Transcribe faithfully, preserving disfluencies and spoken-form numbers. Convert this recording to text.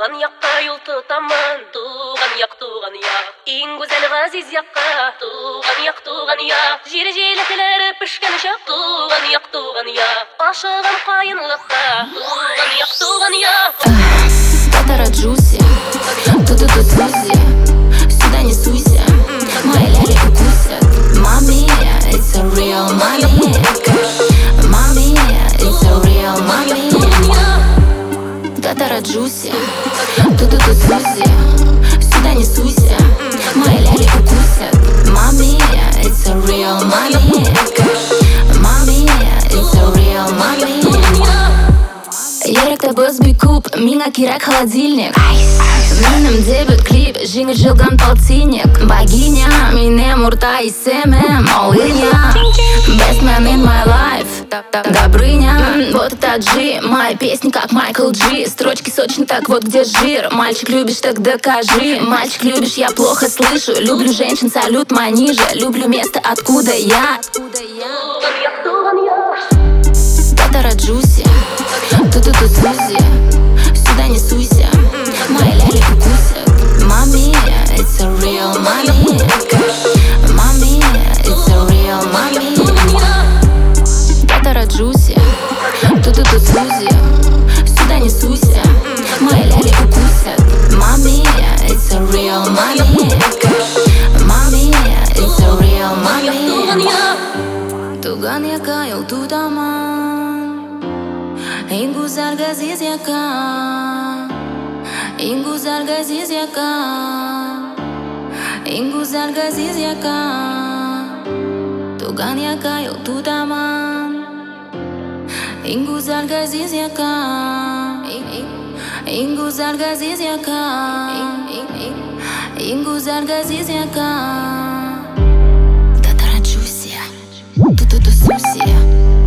Туган якка юл тотамын, туган як, туган як. Иң güzel газиз якка, туган як, туган як. Жире желекләре пешкән чак, туган як, туган як. Ашыгам кайынлыкка, туган як, туган як. Татара Джуси, ту-ту-ту Сузи, сюда не суйся, мои ляли укусят. Мами, it's a real mommy. Мами, it's a real mommy. Татара Джуси, ту-ту-ту Сузи, сюда не суйся, мои ляли укусят. Мами, it's a real mommy. Мами, it's a real mommy. Еректі біз бейкуп, миңа керек холодильник. Менім дебют клип, жеңіл жылған полтинник. Богиня, менем урта исемем, all in ya. Best man in my life, Добрыня. Вот это G, мои песни как Майкл Джи. Строчки сочны, так вот где жир. Мальчик любишь, так докажи. Мальчик любишь, я плохо слышу. Люблю женщин, салют маниже. Люблю место, откуда я. Татара Джуси, ту-ту-ту Сузи, сюда не суйся, мои ляли укусят. Мами, it's a real mommy. Мами, it's a real mommy. Татара Джуси, ту-ту-ту Сузи, сюда не суйся, мои ляли укусят. Мами, it's a real mommy. Мами, it's a real mommy. Туган яка юл тутаман, иң güzel газиз яка, иң güzel газиз яка, иң güzel газиз яка. Туган яка юл тутаман, иң güzel газиз яка, иң güzel газиз яка, иң güzel газиз яка. Татара Джуси, ту-ту-ту Сузи.